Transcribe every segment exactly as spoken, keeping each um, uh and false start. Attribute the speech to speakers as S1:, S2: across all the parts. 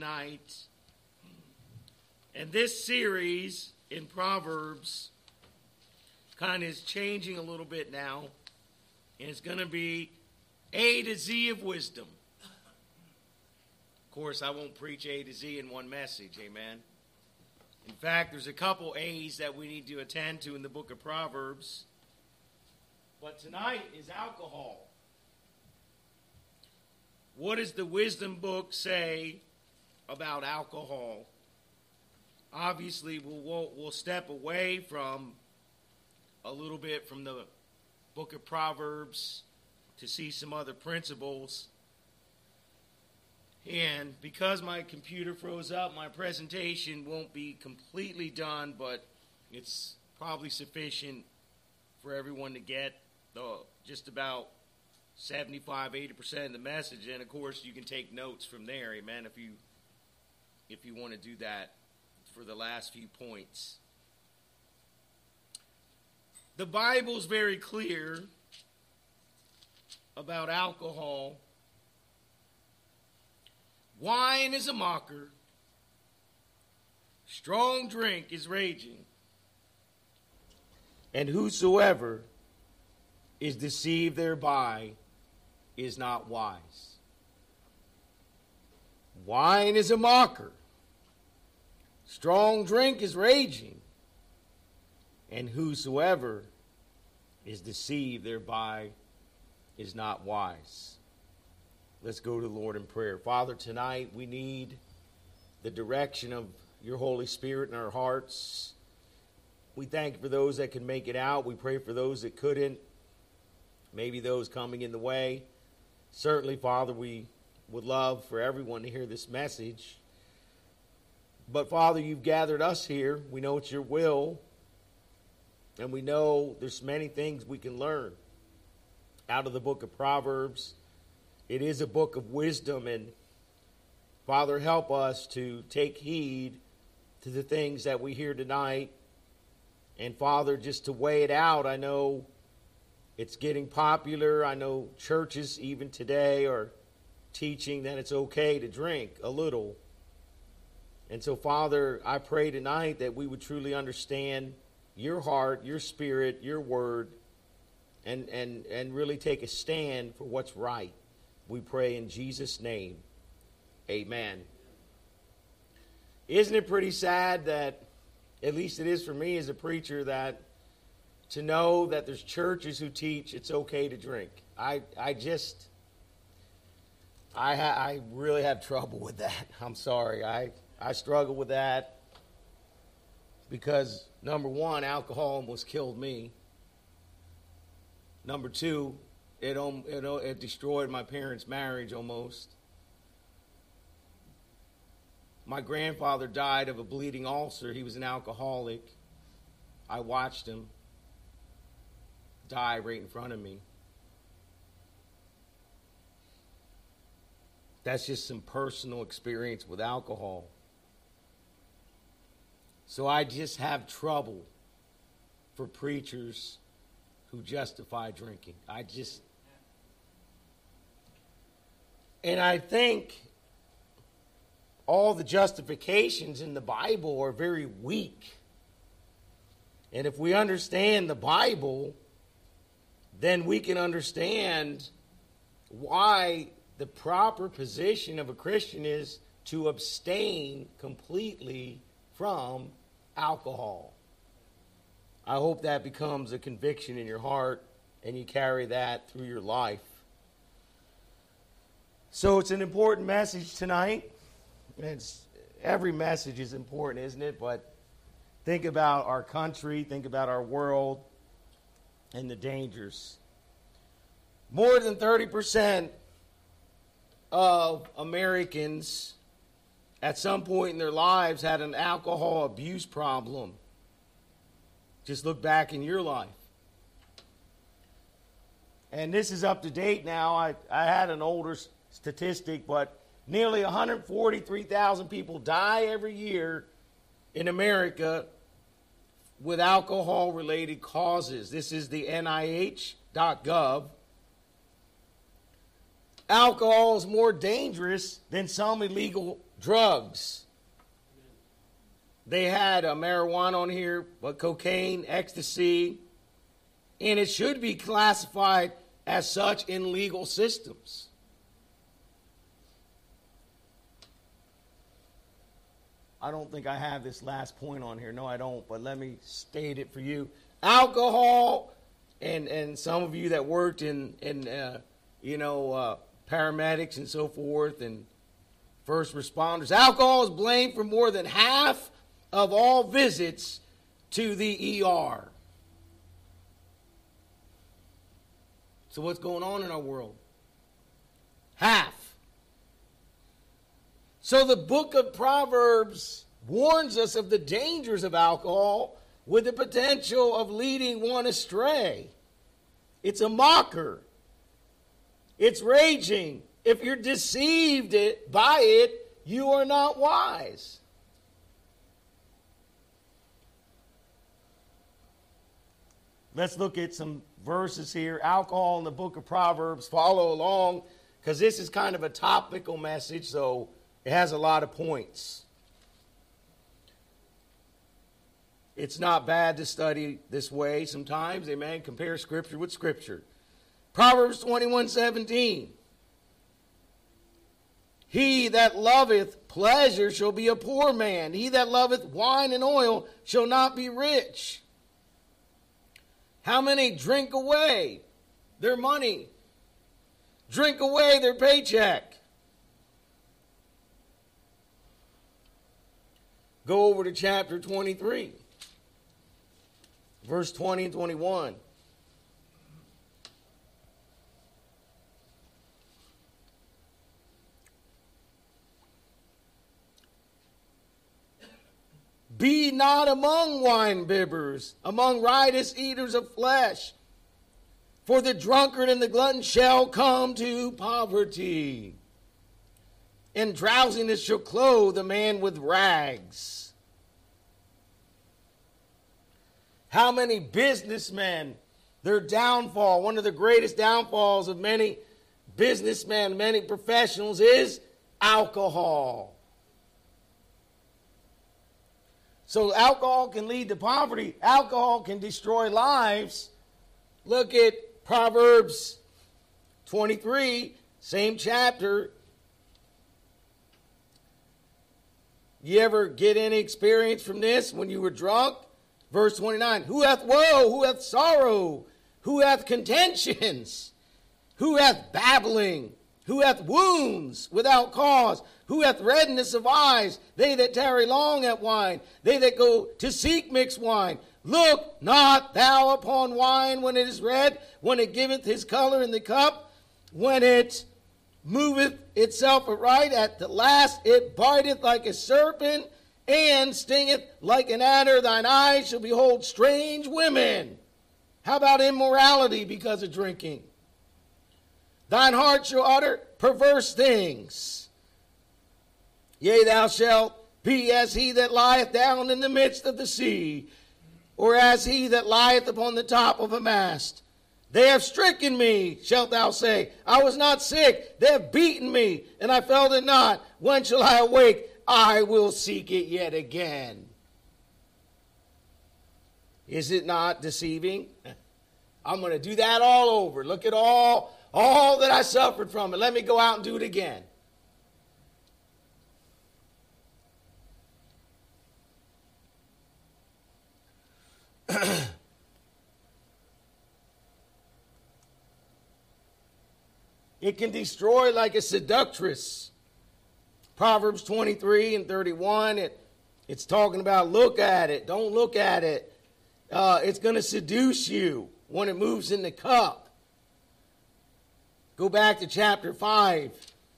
S1: Night. And this series in Proverbs kind of is changing a little bit now. And it's going to be A to Z of wisdom. Of course, I won't preach A to Z in one message, amen. In fact, there's a couple A's that we need to attend to in the book of Proverbs. But tonight is alcohol. What does the wisdom book say about alcohol? Obviously, we'll, we'll, we'll step away from a little bit from the book of Proverbs to see some other principles. And because my computer froze up, my presentation won't be completely done, but it's probably sufficient for everyone to get the, just about seventy-five, eighty percent of the message. And, of course, you can take notes from there, amen, if you if you want to do that for the last few points. The Bible's very clear about alcohol. Wine is a mocker. Strong drink is raging. And whosoever is deceived thereby is not wise. Wine is a mocker. Strong drink is raging, and whosoever is deceived thereby is not wise. Let's go to the Lord in prayer. Father, tonight we need the direction of your Holy Spirit in our hearts. We thank you for those that can make it out. We pray for those that couldn't, maybe those coming in the way. Certainly, Father, we would love for everyone to hear this message. But, Father, you've gathered us here. We know it's your will. And we know there's many things we can learn out of the book of Proverbs. It is a book of wisdom. And, Father, help us to take heed to the things that we hear tonight. And, Father, just to weigh it out, I know it's getting popular. I know churches even today are teaching that it's okay to drink a little. And so, Father, I pray tonight that we would truly understand your heart, your spirit, your word, and, and, and really take a stand for what's right. We pray in Jesus' name. Amen. Isn't it pretty sad that, at least it is for me as a preacher, that to know that there's churches who teach it's okay to drink? I, I just, I, ha, I really have trouble with that. I'm sorry. I... I struggle with that because, number one, alcohol almost killed me. Number two, it, it, it destroyed my parents' marriage almost. My grandfather died of a bleeding ulcer. He was an alcoholic. I watched him die right in front of me. That's just some personal experience with alcohol. So I just have trouble for preachers who justify drinking. I just, and I think all the justifications in the Bible are very weak. And if we understand the Bible, then we can understand why the proper position of a Christian is to abstain completely from alcohol. I hope that becomes a conviction in your heart and you carry that through your life. So it's an important message tonight. It's, every message is important, isn't it? But think about our country, think about our world and the dangers. More than thirty percent of Americans at some point in their lives had an alcohol abuse problem. Just look back in your life. And this is up to date now. I, I had an older statistic, but nearly one hundred forty-three thousand people die every year in America with alcohol-related causes. This is the N I H dot gov. Alcohol is more dangerous than some illegal drugs. They had a marijuana on here, but cocaine, ecstasy, and it should be classified as such in legal systems. I don't think I have this last point on here. No, I don't, but let me state it for you. Alcohol, and, and some of you that worked in, in uh, you know, uh, paramedics and so forth and first responders. Alcohol is blamed for more than half of all visits to the E R. So what's going on in our world? Half. So the book of Proverbs warns us of the dangers of alcohol with the potential of leading one astray. It's a mocker. It's raging. If you're deceived it, by it, you are not wise. Let's look at some verses here. Alcohol in the book of Proverbs. Follow along, because this is kind of a topical message, so it has a lot of points. It's not bad to study this way sometimes. Amen. Compare Scripture with Scripture. Proverbs twenty-one seventeen. He that loveth pleasure shall be a poor man. He that loveth wine and oil shall not be rich. How many drink away their money? Drink away their paycheck. Go over to chapter twenty-three, verse twenty and twenty-one. Be not among wine bibbers, among riotous eaters of flesh, for the drunkard and the glutton shall come to poverty, and drowsiness shall clothe a man with rags. How many businessmen, their downfall, one of the greatest downfalls of many businessmen, many professionals is alcohol. So alcohol can lead to poverty. Alcohol can destroy lives. Look at Proverbs twenty-three, same chapter. You ever get any experience from this when you were drunk? Verse twenty-nine, who hath woe? Who hath sorrow? Who hath contentions? Who hath babbling? Who hath wounds without cause? Who hath redness of eyes? They that tarry long at wine. They that go to seek mixed wine. Look not thou upon wine when it is red, when it giveth his color in the cup, when it moveth itself aright, at the last it biteth like a serpent, and stingeth like an adder. Thine eyes shall behold strange women. How about immorality because of drinking? Thine heart shall utter perverse things. Yea, thou shalt be as he that lieth down in the midst of the sea, or as he that lieth upon the top of a mast. They have stricken me, shalt thou say. I was not sick. They have beaten me, and I felt it not. When shall I awake? I will seek it yet again. Is it not deceiving? I'm going to do that all over. Look at all, all that I suffered from it. Let me go out and do it again. It can destroy like a seductress. Proverbs twenty-three and thirty-one, it, it's talking about look at it. Don't look at it. Uh, it's going to seduce you when it moves in the cup. Go back to chapter five,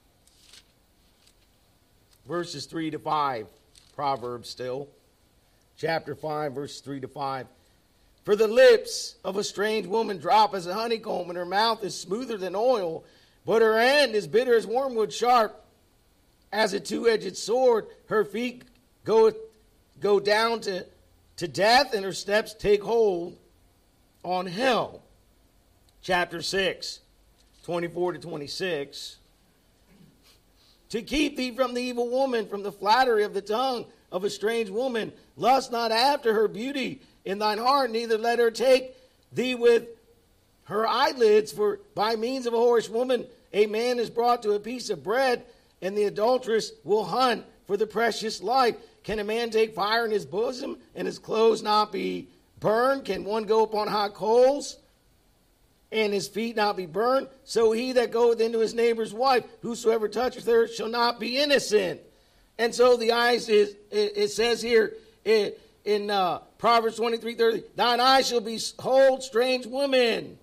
S1: verses three to five. Proverbs still. Chapter five, verses three to five. For the lips of a strange woman drop as a honeycomb, and her mouth is smoother than oil, but her hand is bitter as wormwood, sharp as a two-edged sword. Her feet go, go down to, to death, and her steps take hold on hell. Chapter six, twenty-four to twenty-six. to keep thee from the evil woman, from the flattery of the tongue of a strange woman. Lust not after her beauty in thine heart, neither let her take thee with her eyelids. For by means of a whorish woman a man is brought to a piece of bread, and the adulteress will hunt for the precious life. Can a man take fire in his bosom, and his clothes not be burned? Can one go upon hot coals, and his feet not be burned? So he that goeth into his neighbor's wife, whosoever toucheth her, shall not be innocent. And so the eyes is, it, it says here in, in uh, Proverbs twenty-three thirty, thine eyes shall behold strange women.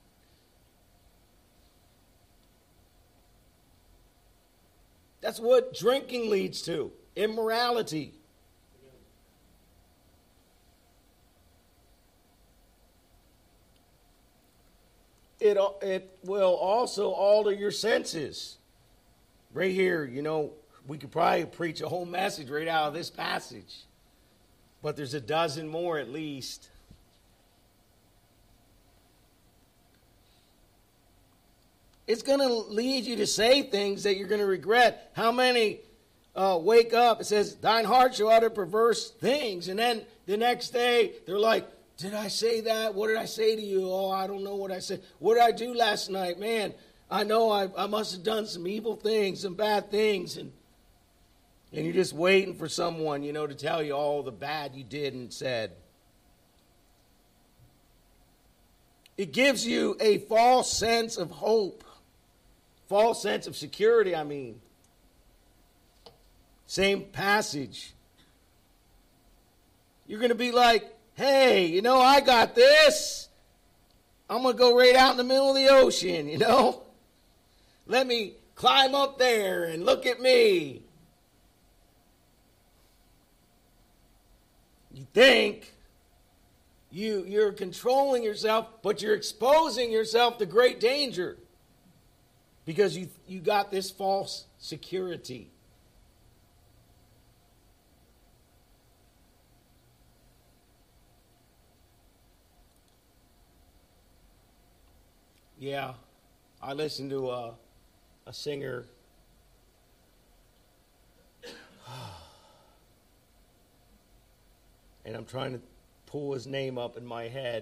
S1: That's what drinking leads to, immorality. It, it will also alter your senses. Right here, you know, we could probably preach a whole message right out of this passage. But there's a dozen more at least. It's going to lead you to say things that you're going to regret. How many uh, wake up, it says, thine heart shall utter perverse things. And then the next day, they're like, did I say that? What did I say to you? Oh, I don't know what I said. What did I do last night? Man, I know I, I must have done some evil things, some bad things. And, and you're just waiting for someone, you know, to tell you all the bad you did and said. It gives you a false sense of hope. False sense of security, I mean. Same passage. You're going to be like, hey, you know, I got this. I'm going to go right out in the middle of the ocean, you know. Let me climb up there and look at me. You think you, you're controlling yourself, but you're exposing yourself to great danger. Because you you got this false security. Yeah, I listened to a, a singer. And I'm trying to pull his name up in my head.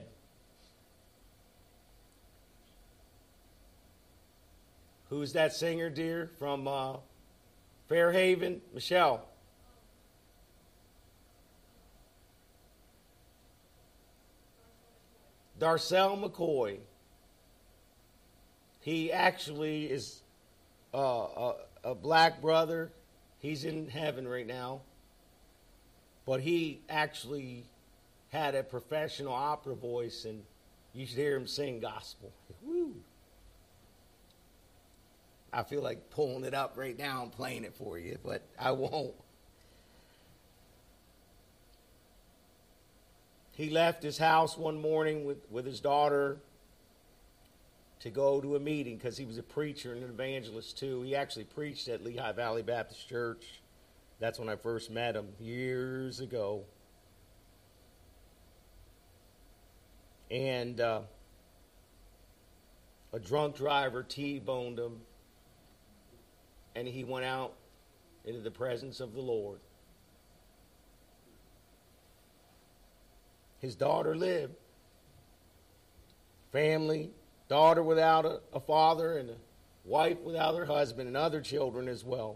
S1: Who's that singer, dear, from uh, Fairhaven? Michelle. Darcel McCoy. He actually is uh, a, a black brother. He's in heaven right now. But he actually had a professional opera voice, and you should hear him sing gospel. Woo! I feel like pulling it up right now and playing it for you, but I won't. He left his house one morning with, with his daughter to go to a meeting because he was a preacher and an evangelist too. He actually preached at Lehigh Valley Baptist Church. That's when I first met him years ago. And uh, a drunk driver T-boned him. And he went out into the presence of the Lord. His daughter lived. Family, daughter without a, a father, and a wife without her husband, and other children as well.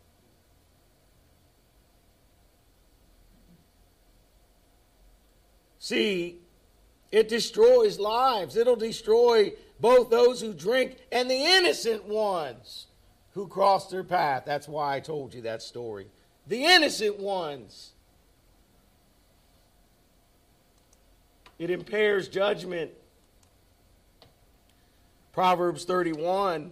S1: See, it destroys lives. It'll destroy both those who drink and the innocent ones who crossed their path. That's why I told you that story. The innocent ones. It impairs judgment. Proverbs thirty-one.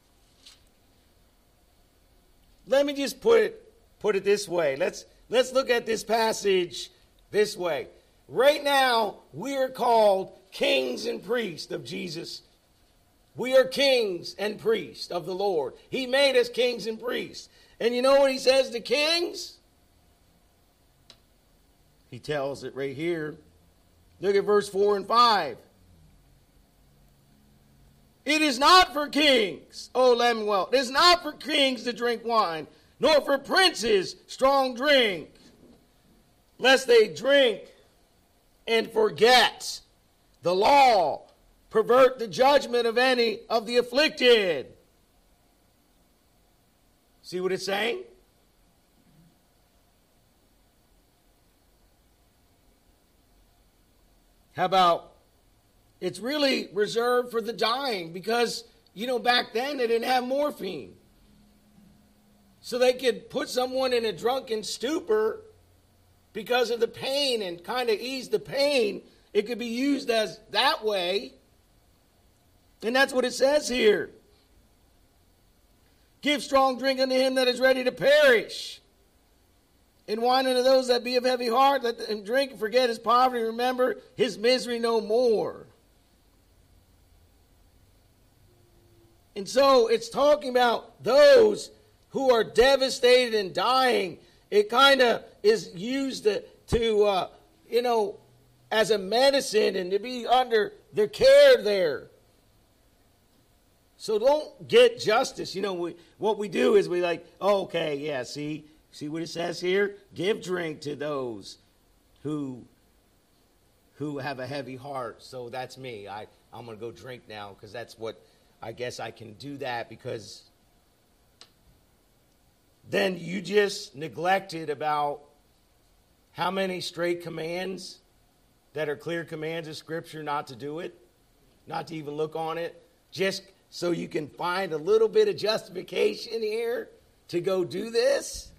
S1: Let me just put it, put it this way. Let's, let's look at this passage this way. Right now, we are called kings and priests of Jesus. We are kings and priests of the Lord. He made us kings and priests. And you know what he says to kings? He tells it right here. Look at verse four and five. It is not for kings, O Lemuel, it is not for kings to drink wine, nor for princes strong drink, lest they drink and forget the law, pervert the judgment of any of the afflicted. See what it's saying? How about, it's really reserved for the dying because, you know, back then they didn't have morphine. So they could put someone in a drunken stupor because of the pain and kind of ease the pain. It could be used as that way. And that's what it says here. Give strong drink unto him that is ready to perish, and wine unto those that be of heavy heart. Let him drink and forget his poverty. Remember his misery no more. And so it's talking about those who are devastated and dying. It kind of is used to, to uh, you know, as a medicine and to be under their care there. So don't get justice. You know, we, what we do is we like, oh, okay, yeah, see, see what it says here? Give drink to those who who have a heavy heart. So that's me. I, I'm going to go drink now because that's what, I guess I can do that because then you just neglected about how many straight commands that are clear commands of Scripture not to do it, not to even look on it, just so you can find a little bit of justification here to go do this.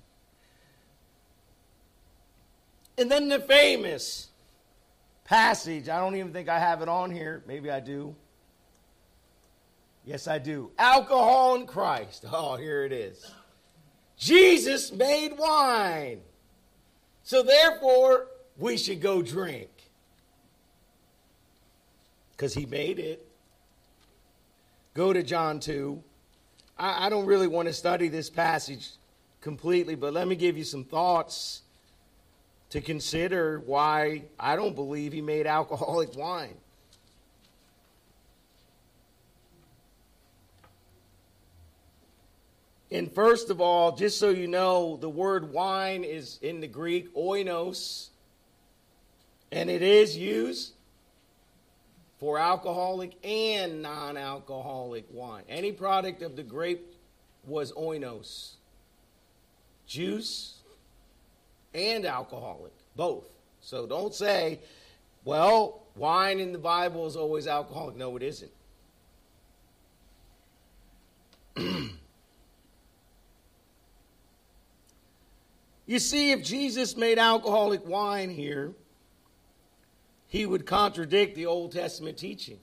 S1: And then the famous passage, I don't even think I have it on here. Maybe I do. Yes, I do. Alcohol in Christ. Oh, here it is. Jesus made wine. So therefore, we should go drink. Because he made it. Go to John two. I, I don't really want to study this passage completely, but let me give you some thoughts to consider why I don't believe he made alcoholic wine. And first of all, just so you know, the word wine is in the Greek, oinos, and it is used for alcoholic and non-alcoholic wine. Any product of the grape was oinos. Juice and alcoholic, both. So don't say, well, wine in the Bible is always alcoholic. No, it isn't. You see, if Jesus made alcoholic wine here, he would contradict the Old Testament teaching.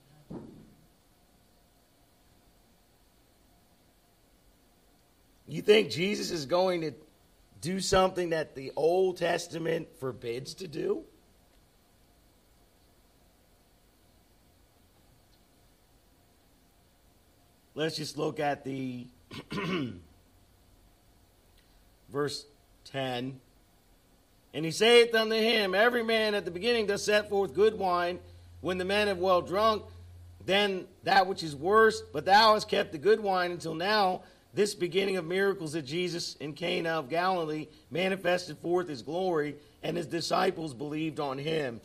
S1: You think Jesus is going to do something that the Old Testament forbids to do? Let's just look at the verse ten. And he saith unto him, every man at the beginning doth set forth good wine, when the men have well drunk, then that which is worse. But thou hast kept the good wine until now. This beginning of miracles that Jesus in Cana of Galilee manifested forth his glory, and his disciples believed on him.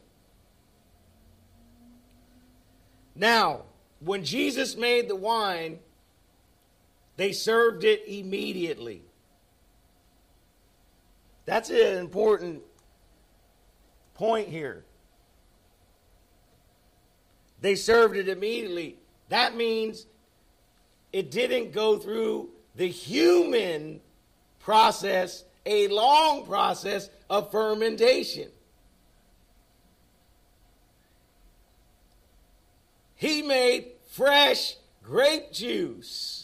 S1: Now, when Jesus made the wine, they served it immediately. That's an important point here. They served it immediately. That means it didn't go through the human process, a long process of fermentation. He made fresh grape juice.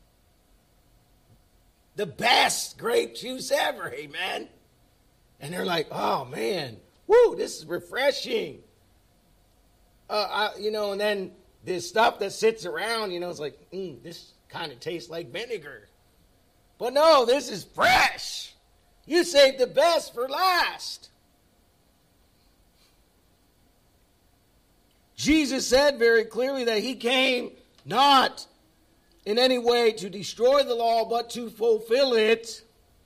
S1: The best grape juice ever, amen. And they're like, oh man, woo, this is refreshing. Uh, I, you know, and then the stuff that sits around, you know, it's like, mm, this kind of tastes like vinegar. But no, this is fresh. You saved the best for last. Jesus said very clearly that he came not in any way to destroy the law, but to fulfill it.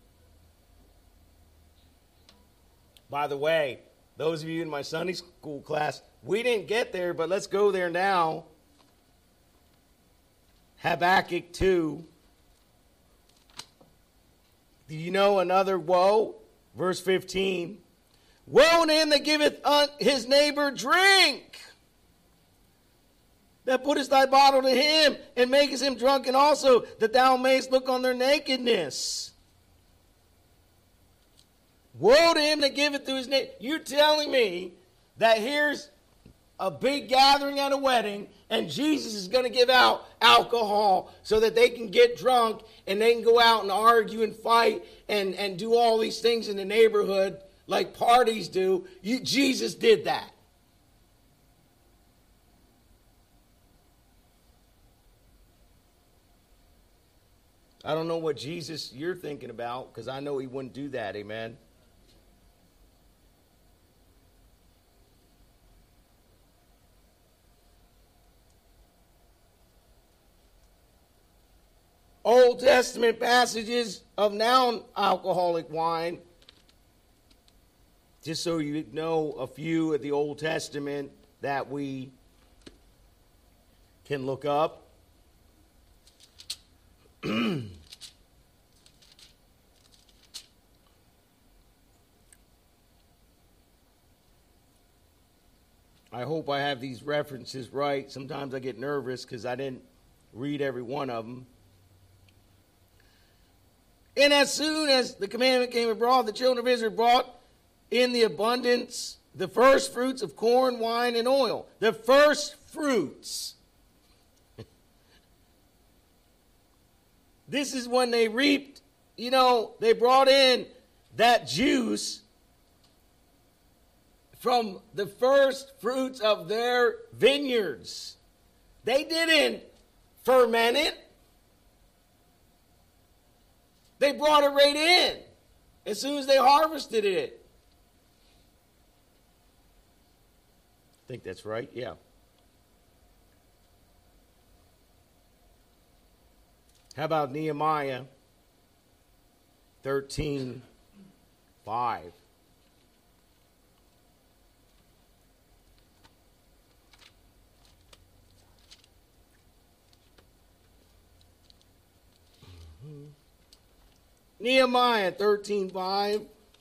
S1: By the way, those of you in my Sunday school class, we didn't get there, but let's go there now. Habakkuk two. Do you know another woe? Verse fifteen. Woe unto him that giveth his neighbor drink, that puttest thy bottle to him, and makest him drunken also, that thou mayest look on their nakedness. Woe to him that giveth to his neighbor. You're telling me that here's a big gathering at a wedding, and Jesus is going to give out alcohol so that they can get drunk, and they can go out and argue and fight and, and do all these things in the neighborhood like parties do. You, Jesus did that. I don't know what Jesus you're thinking about, because I know he wouldn't do that, amen? Old Testament passages of non-alcoholic wine. Just so you know a few of the Old Testament that we can look up. I hope I have these references right. Sometimes I get nervous because I didn't read every one of them. And as soon as the commandment came abroad, the children of Israel brought in the abundance the first fruits of corn, wine, and oil. The first fruits. This is when they reaped, you know, they brought in that juice from the first fruits of their vineyards. They didn't ferment it. They brought it right in as soon as they harvested it. I think that's right, yeah. How about Nehemiah thirteen five? Mm-hmm. Nehemiah thirteen five.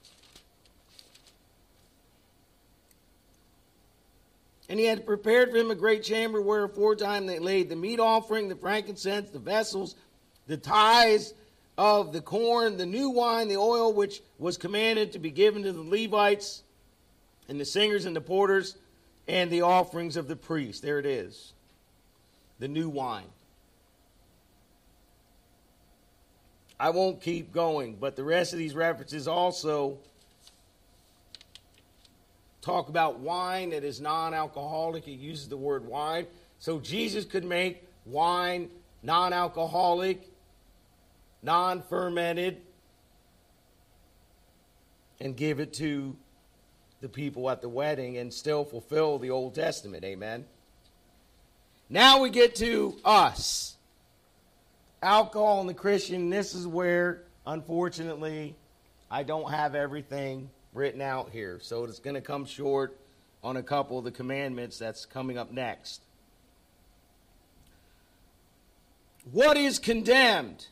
S1: And he had prepared for him a great chamber where aforetime they laid the meat offering, the frankincense, the vessels, the tithes of the corn, the new wine, the oil, which was commanded to be given to the Levites and the singers and the porters, and the offerings of the priests. There it is. The new wine. I won't keep going, but the rest of these references also talk about wine that is non-alcoholic. It uses the word wine. So Jesus could make wine non-alcoholic, non-fermented, and give it to the people at the wedding and still fulfill the Old Testament. Amen. Now we get to us. Alcohol and the Christian. This is where, unfortunately, I don't have everything written out here. So it's going to come short on a couple of the commandments that's coming up next. What is condemned?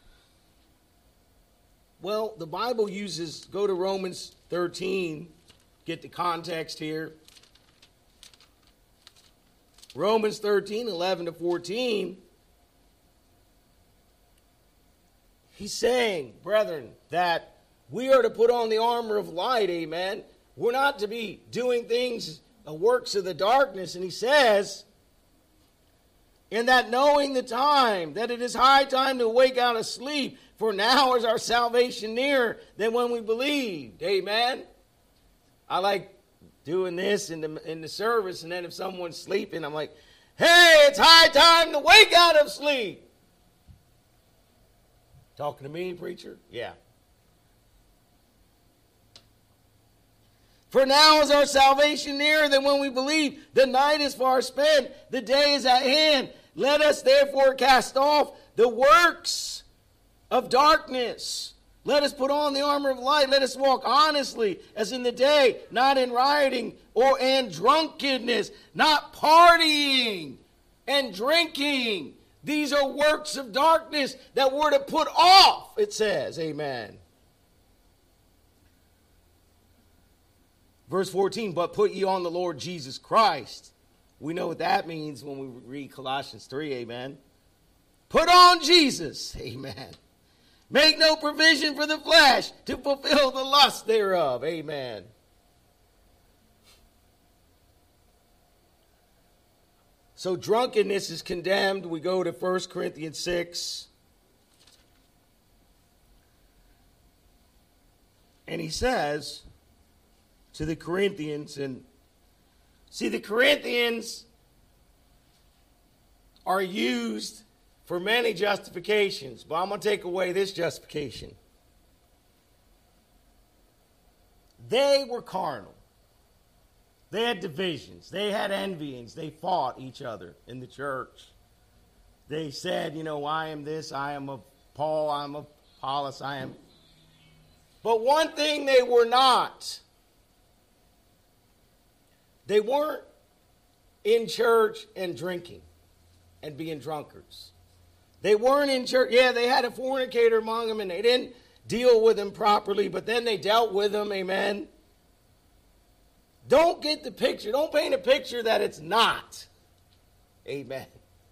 S1: Well, the Bible uses, go to Romans thirteen, get the context here. Romans thirteen, eleven to fourteen. He's saying, brethren, that we are to put on the armor of light, amen. We're not to be doing things, uh, works of the darkness. And he says, in that knowing the time, that it is high time to awake out of sleep, for now is our salvation nearer than when we believed, amen. I like doing this in the, in the service, and then if someone's sleeping, I'm like, hey, it's high time to wake out of sleep. Talking to me, preacher? Yeah. For now is our salvation nearer than when we believe. The night is far spent. The day is at hand. Let us therefore cast off the works of darkness. Let us put on the armor of light. Let us walk honestly as in the day, not in rioting or and drunkenness, not partying and drinking. These are works of darkness that we're to put off, it says. Amen. Verse fourteen, but put ye on the Lord Jesus Christ. We know what that means when we read Colossians three, amen. Put on Jesus, amen. Make no provision for the flesh to fulfill the lust thereof, amen. So drunkenness is condemned. We go to First Corinthians six. And he says to the Corinthians, and see, the Corinthians are used for many justifications, but I'm going to take away this justification. They were carnal. They had divisions. They had envyings. They fought each other in the church. They said, you know, I am this, I am of Paul, I am of Apollos, I am. But one thing they were not. They weren't in church and drinking and being drunkards. They weren't in church. Yeah, they had a fornicator among them and they didn't deal with him properly, but then they dealt with him, amen. Don't get the picture. Don't paint a picture that it's not. Amen.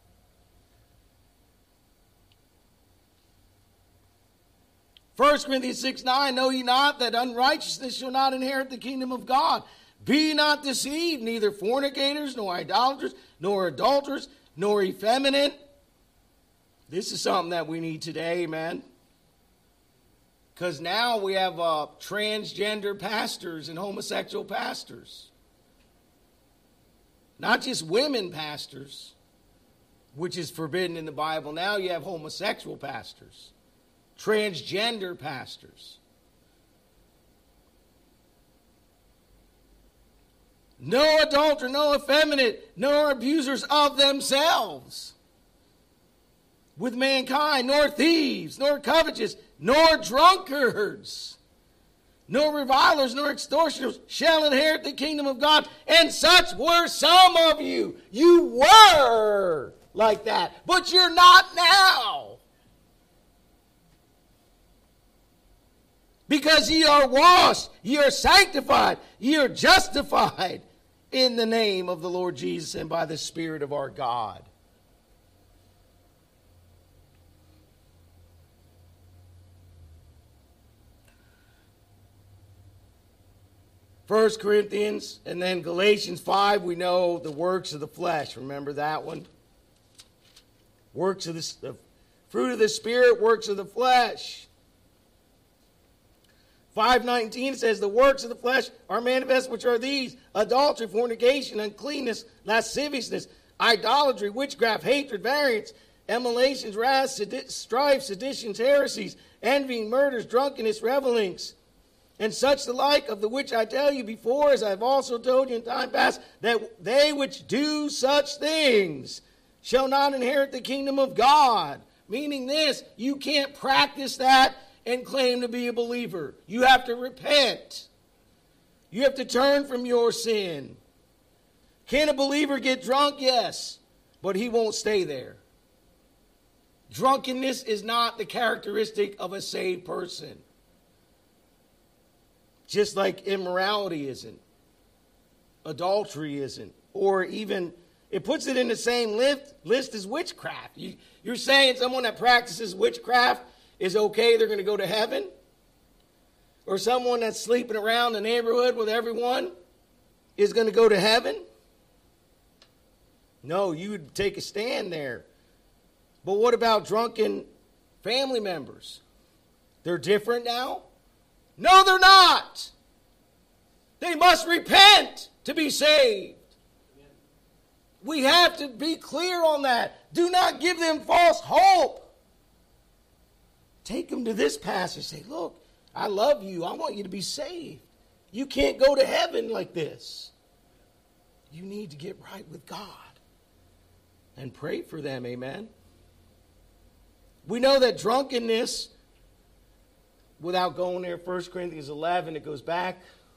S1: First Corinthians six nine, know ye not that unrighteousness shall not inherit the kingdom of God? Be not deceived, neither fornicators, nor idolaters, nor adulterers, nor effeminate. This is something that we need today, amen. Because now we have uh, transgender pastors and homosexual pastors. Not just women pastors, which is forbidden in the Bible. Now you have homosexual pastors, transgender pastors. No adulterer, no effeminate, nor abusers of themselves with mankind, nor thieves, nor covetous, nor drunkards, nor revilers, nor extortioners shall inherit the kingdom of God. And such were some of you. You were like that, but you're not now. Because ye are washed, ye are sanctified, ye are justified in the name of the Lord Jesus and by the Spirit of our God. First Corinthians and then Galatians five, we know the works of the flesh. Remember that one? Works of the, the fruit of the Spirit, works of the flesh. five nineteen says, the works of the flesh are manifest, which are these: adultery, fornication, uncleanness, lasciviousness, idolatry, witchcraft, hatred, variance, emulations, wrath, sedi- strife, seditions, heresies, envying, murders, drunkenness, revelings, and such the like, of the which I tell you before, as I have also told you in time past, that they which do such things shall not inherit the kingdom of God. Meaning this, you can't practice that and claim to be a believer. You have to repent. You have to turn from your sin. Can a believer get drunk? Yes, but he won't stay there. Drunkenness is not the characteristic of a saved person. Just like immorality isn't. Adultery isn't. Or even, it puts it in the same list, list as witchcraft. You, you're saying someone that practices witchcraft is okay, they're going to go to heaven? Or someone that's sleeping around the neighborhood with everyone is going to go to heaven? No, you would take a stand there. But what about drunken family members? They're different now? No, they're not. They must repent to be saved. We have to be clear on that. Do not give them false hope. Take them to this passage. Say, look, I love you. I want you to be saved. You can't go to heaven like this. You need to get right with God. and pray for them. Amen. We know that drunkenness, without going there, First Corinthians eleven, it goes back,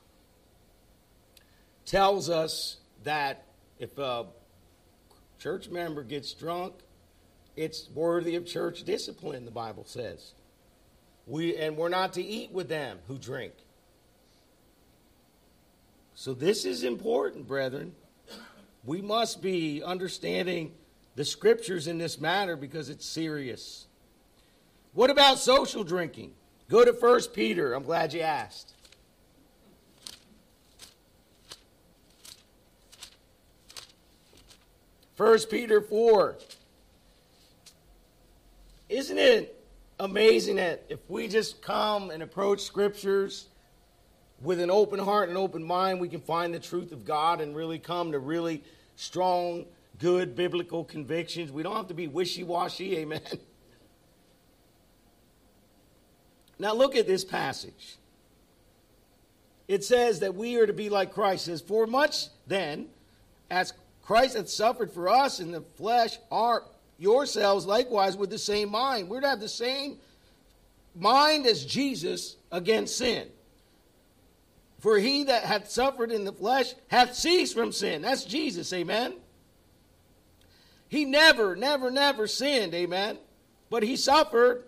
S1: tells us that if a church member gets drunk, it's worthy of church discipline, the Bible says. We and we're not to eat with them who drink. So this is important, brethren. We must be understanding the scriptures in this matter because it's serious. What about social drinking? Go to First Peter. I'm glad you asked. First Peter four. Isn't it amazing that if we just come and approach scriptures with an open heart and open mind, we can find the truth of God and really come to really strong, good biblical convictions? We don't have to be wishy-washy, amen. Now look at this passage. It says that we are to be like Christ. It says, for much then, as Christ hath suffered for us in the flesh, are yourselves likewise with the same mind. We're to have the same mind as Jesus against sin. For he that hath suffered in the flesh hath ceased from sin. That's Jesus, amen. He never, never, never sinned, amen. But he suffered.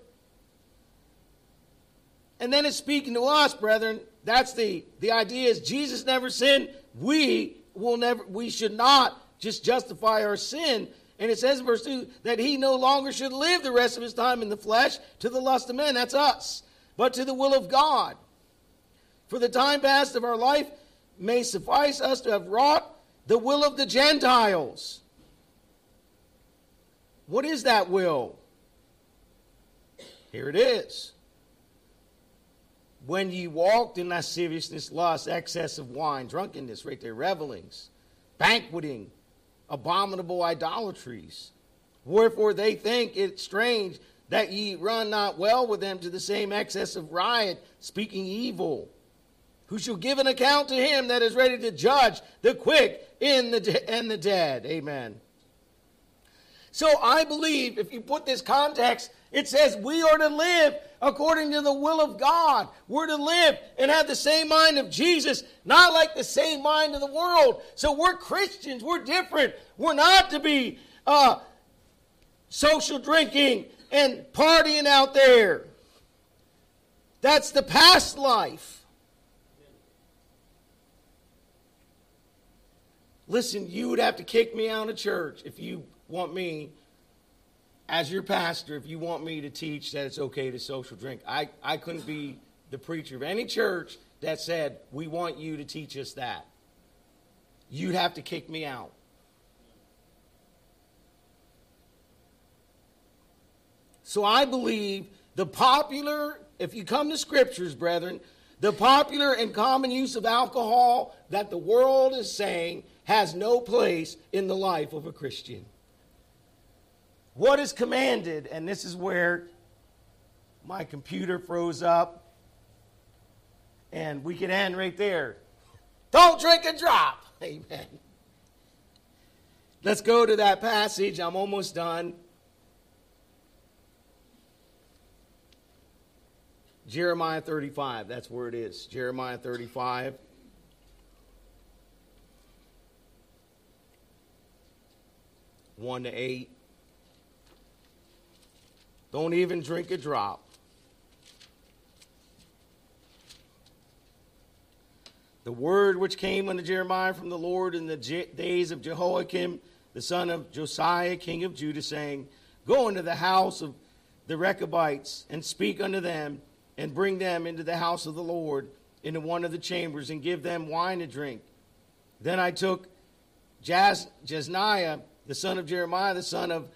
S1: And then it's speaking to us, brethren. That's the, the idea is Jesus never sinned. We will never, we should not just justify our sin. And it says in verse two that he no longer should live the rest of his time in the flesh to the lust of men. That's us. But to the will of God. For the time past of our life may suffice us to have wrought the will of the Gentiles. What is that will? Here it is. When ye walked in lasciviousness, lust, excess of wine, drunkenness, right there, revelings, banqueting, abominable idolatries. Wherefore they think it strange that ye run not well with them to the same excess of riot, speaking evil. Who shall give an account to him that is ready to judge the quick in the de- and the dead. Amen. So I believe if you put this context, it says we are to live according to the will of God. We're to live and have the same mind of Jesus, not like the same mind of the world. So we're Christians. We're different. We're not to be uh, social drinking and partying out there. That's the past life. Listen, you would have to kick me out of church if you want me, as your pastor, if you want me to teach that it's okay to social drink. I, I couldn't be the preacher of any church that said, we want you to teach us that. You'd have to kick me out. So I believe the popular, if you come to scriptures, brethren, the popular and common use of alcohol that the world is saying has no place in the life of a Christian. What is commanded, and this is where my computer froze up, and we could end right there. Don't drink and drop. Amen. Let's go to that passage. I'm almost done. Jeremiah thirty-five, that's where it is. Jeremiah thirty-five. one to eight. Don't even drink a drop. The word which came unto Jeremiah from the Lord in the Je- days of Jehoiakim, the son of Josiah, king of Judah, saying, go into the house of the Rechabites, and speak unto them, and bring them into the house of the Lord, into one of the chambers, and give them wine to drink. Then I took Jaz- Jezniah, the son of Jeremiah, the son of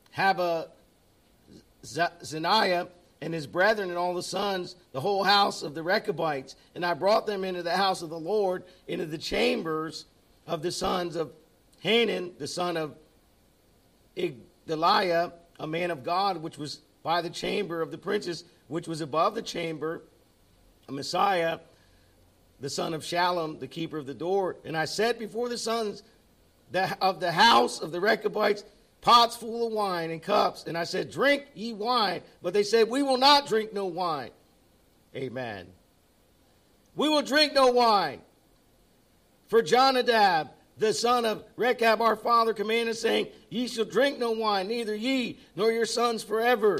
S1: Habazaniah, and his brethren and all the sons, the whole house of the Rechabites. And I brought them into the house of the Lord, into the chambers of the sons of Hanan, the son of Igdaliah, a man of God, which was by the chamber of the princes, which was above the chamber, Messiah, the son of Shallum, the keeper of the door. And I said before the sons of the house of the Rechabites, pots full of wine and cups. And I said, drink ye wine. But they said, we will not drink no wine. Amen. We will drink no wine. For Jonadab, the son of Rechab, our father, commanded, saying, ye shall drink no wine, neither ye nor your sons forever.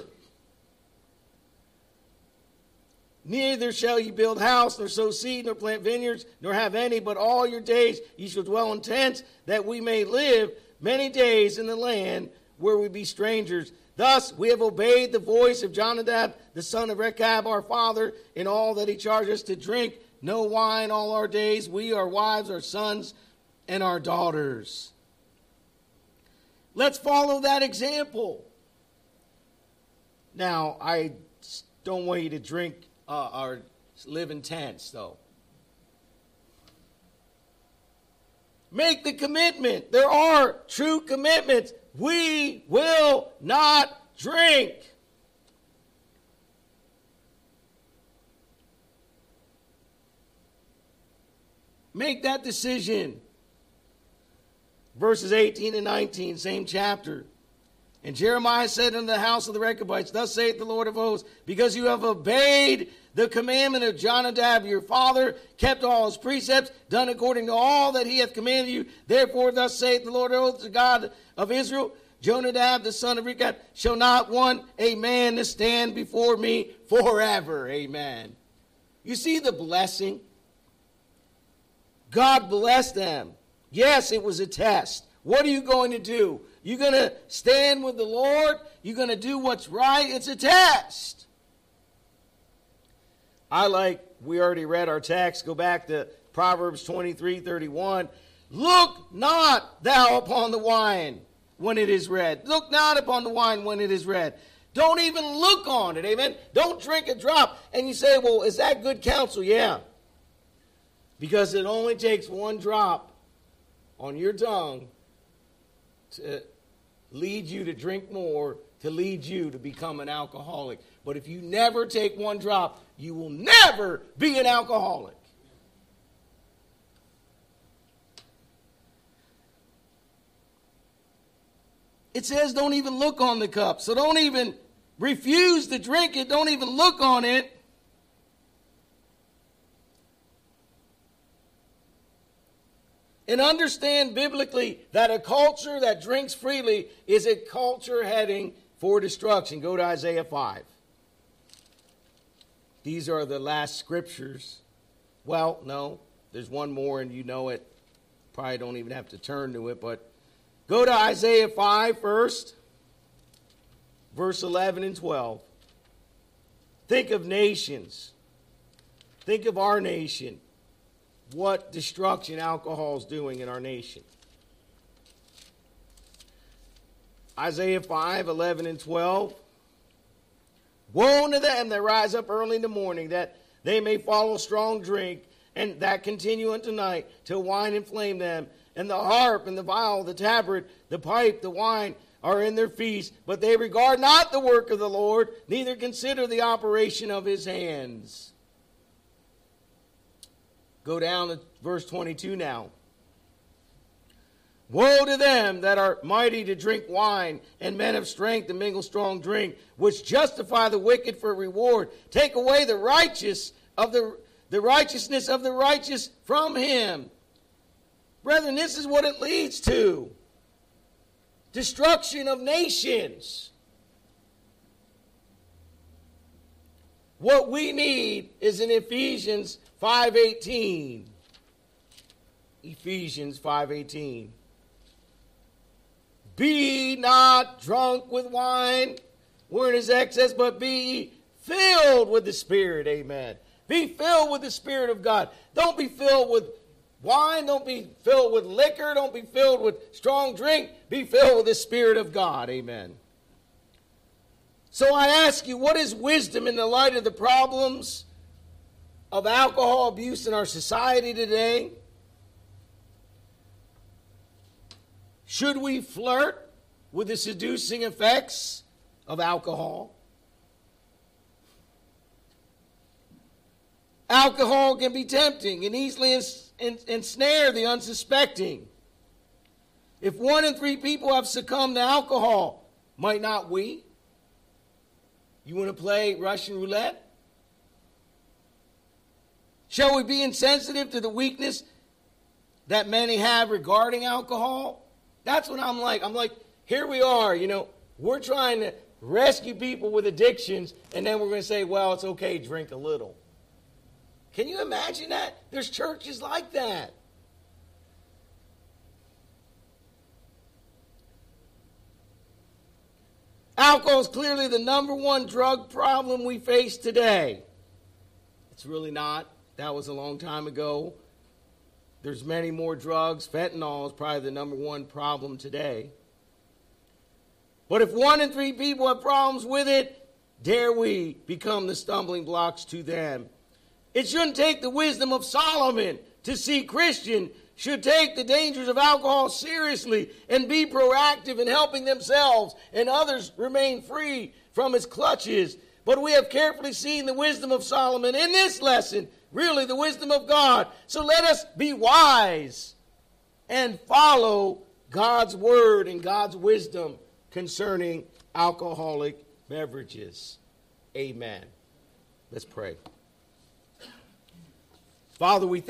S1: Neither shall ye build house, nor sow seed, nor plant vineyards, nor have any, but all your days ye shall dwell in tents, that we may live many days in the land where we be strangers. Thus we have obeyed the voice of Jonadab, the son of Rechab, our father, in all that he charged us to drink no wine all our days, we, our wives, our sons, and our daughters. Let's follow that example. Now, I don't want you to drink uh, or live in tents, though. Make the commitment. There are true commitments. We will not drink. Make that decision. Verses eighteen and nineteen, same chapter. And Jeremiah said unto the house of the Rechabites, thus saith the Lord of hosts, because you have obeyed the commandment of Jonadab your father, kept all his precepts, done according to all that he hath commanded you, therefore thus saith the Lord of hosts, the God of Israel, Jonadab the son of Rechab shall not want a man to stand before me forever. Amen. You see the blessing? God blessed them. Yes, it was a test. What are you going to do? You're going to stand with the Lord? You're going to do what's right? It's a test. I like, we already read our text. Go back to Proverbs twenty-three thirty-one. Look not thou upon the wine when it is red. Look not upon the wine when it is red. Don't even look on it. Amen. Don't drink a drop. And you say, well, is that good counsel? Yeah. Because it only takes one drop on your tongue to lead you to drink more, to lead you to become an alcoholic. But if you never take one drop, you will never be an alcoholic. It says don't even look on the cup. So don't even refuse to drink it. Don't even look on it. And understand biblically that a culture that drinks freely is a culture heading for destruction. Go to Isaiah five. These are the last scriptures. Well, no, there's one more and you know it. Probably don't even have to turn to it, but go to Isaiah five first, verse eleven and twelve. Think of nations. Think of our nation. What destruction alcohol is doing in our nation. Isaiah five, eleven and twelve. Woe unto them that rise up early in the morning, that they may follow strong drink, and that continue unto night, till wine inflame them. And the harp, and the viol, the tabret, the pipe, the wine are in their feast, but they regard not the work of the Lord, neither consider the operation of his hands. Go down to verse twenty-two now. Woe to them that are mighty to drink wine, and men of strength to mingle strong drink, which justify the wicked for reward. Take away the righteous of the, the righteousness of the righteous from him. Brethren, this is what it leads to. Destruction of nations. What we need is in Ephesians five eighteen. Ephesians five eighteen. Be not drunk with wine, wherein is excess, but be filled with the Spirit. Amen. Be filled with the Spirit of God. Don't be filled with wine. Don't be filled with liquor. Don't be filled with strong drink. Be filled with the Spirit of God. Amen. So I ask you, what is wisdom in the light of the problems of alcohol abuse in our society today? Should we flirt with the seducing effects of alcohol? Alcohol can be tempting and easily ensnare the unsuspecting. If one in three people have succumbed to alcohol, might not we? You want to play Russian roulette? Shall we be insensitive to the weakness that many have regarding alcohol? That's what I'm like. I'm like, here we are, you know, we're trying to rescue people with addictions, and then we're going to say, well, it's okay, drink a little. Can you imagine that? There's churches like that. Alcohol is clearly the number one drug problem we face today. It's really not. That was a long time ago. There's many more drugs. Fentanyl is probably the number one problem today. But if one in three people have problems with it, dare we become the stumbling blocks to them. It shouldn't take the wisdom of Solomon to see Christians should take the dangers of alcohol seriously and be proactive in helping themselves and others remain free from its clutches. But we have carefully seen the wisdom of Solomon in this lesson, really the wisdom of God. So let us be wise and follow God's word and God's wisdom concerning alcoholic beverages. Amen. Let's pray. Father, we thank